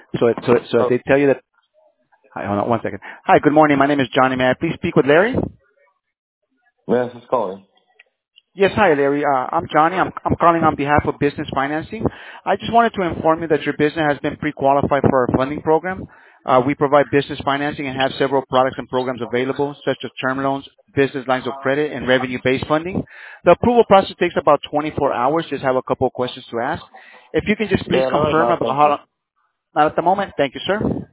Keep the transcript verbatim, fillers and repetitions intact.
So, it, so, it, so if Oh, they tell you that, hi, hold on one second. Hi, good morning. My name is Johnny. May I please speak with Larry? yes, it's calling. Yes, hi, Larry. Uh, I'm Johnny. I'm, I'm calling on behalf of Business Financing. I just wanted to inform you that your business has been pre-qualified for our funding program. Uh, we provide business financing and have several products and programs available, such as term loans, business lines of credit, and revenue-based funding. The approval process takes about twenty-four hours. Just have a couple of questions to ask. If you can just please Yeah, not right confirm now, about thank you. how, not at the moment. Thank you, sir.